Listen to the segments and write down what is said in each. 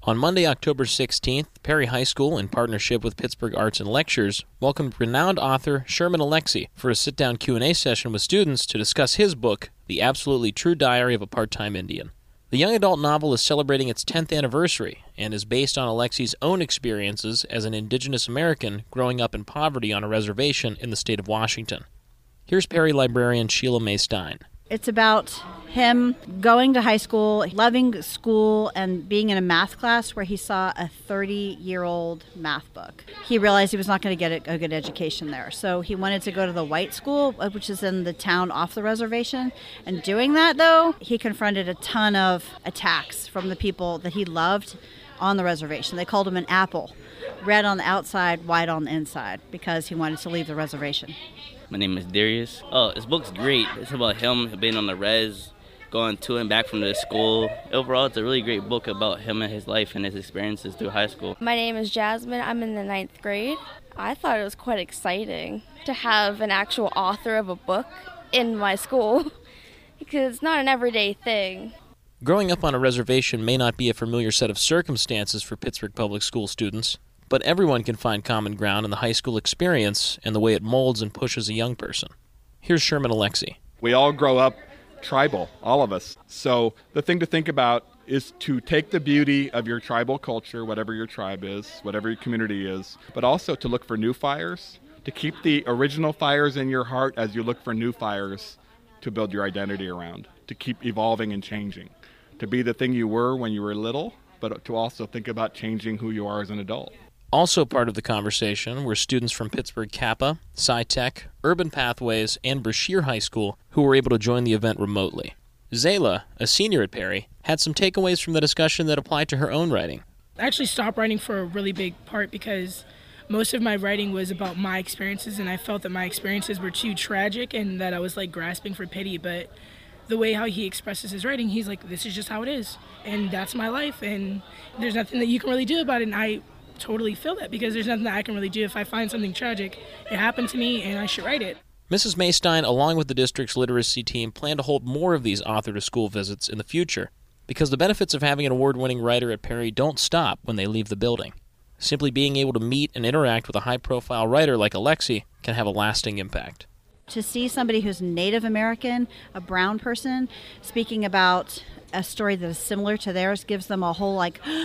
On Monday, October 16th, Perry High School, in partnership with Pittsburgh Arts and Lectures, welcomed renowned author Sherman Alexie for a sit-down Q&A session with students to discuss his book, The Absolutely True Diary of a Part-Time Indian. The young adult novel is celebrating its 10th anniversary and is based on Alexie's own experiences as an Indigenous American growing up in poverty on a reservation in the state of Washington. Here's Perry librarian Sheila May Stein. It's about him going to high school, loving school, and being in a math class where he saw a 30-year-old math book. He realized he was not going to get a good education there. So he wanted to go to the white school, which is in the town off the reservation. And doing that, though, he confronted a ton of attacks from the people that he loved on the reservation. They called him an apple, red on the outside, white on the inside, because he wanted to leave the reservation. My name is Darius. This book's great. It's about him being on the res, going to and back from the school. Overall, it's a really great book about him and his life and his experiences through high school. My name is Jasmine. I'm in the 9th grade. I thought it was quite exciting to have an actual author of a book in my school because it's not an everyday thing. Growing up on a reservation may not be a familiar set of circumstances for Pittsburgh Public School students, but everyone can find common ground in the high school experience and the way it molds and pushes a young person. Here's Sherman Alexie. We all grow up tribal, all of us. So the thing to think about is to take the beauty of your tribal culture, whatever your tribe is, whatever your community is, but also to look for new fires, to keep the original fires in your heart as you look for new fires to build your identity around, to keep evolving and changing, to be the thing you were when you were little, but to also think about changing who you are as an adult. Also part of the conversation were students from Pittsburgh Kappa, SciTech, Urban Pathways, and Brashear High School who were able to join the event remotely. Zayla, a senior at Perry, had some takeaways from the discussion that applied to her own writing. I actually stopped writing for a really big part because most of my writing was about my experiences, and I felt that my experiences were too tragic and that I was grasping for pity. But the way how he expresses his writing, he's like, this is just how it is, and that's my life, and there's nothing that you can really do about it. And I totally feel that because there's nothing that I can really do. If I find something tragic, it happened to me and I should write it. Mrs. Maystein, along with the district's literacy team, plan to hold more of these author-to-school visits in the future because the benefits of having an award-winning writer at Perry don't stop when they leave the building. Simply being able to meet and interact with a high-profile writer like Alexie can have a lasting impact. To see somebody who's Native American, a brown person, speaking about a story that is similar to theirs gives them a whole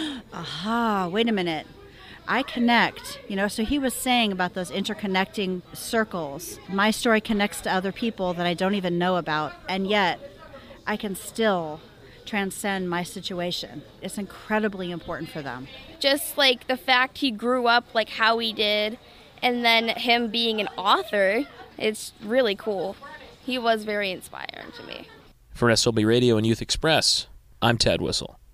aha, wait a minute. I connect, so he was saying about those interconnecting circles. My story connects to other people that I don't even know about, and yet I can still transcend my situation. It's incredibly important for them. Just the fact he grew up how he did, and then him being an author, it's really cool. He was very inspiring to me. For SLB Radio and Youth Express, I'm Ted Whistle.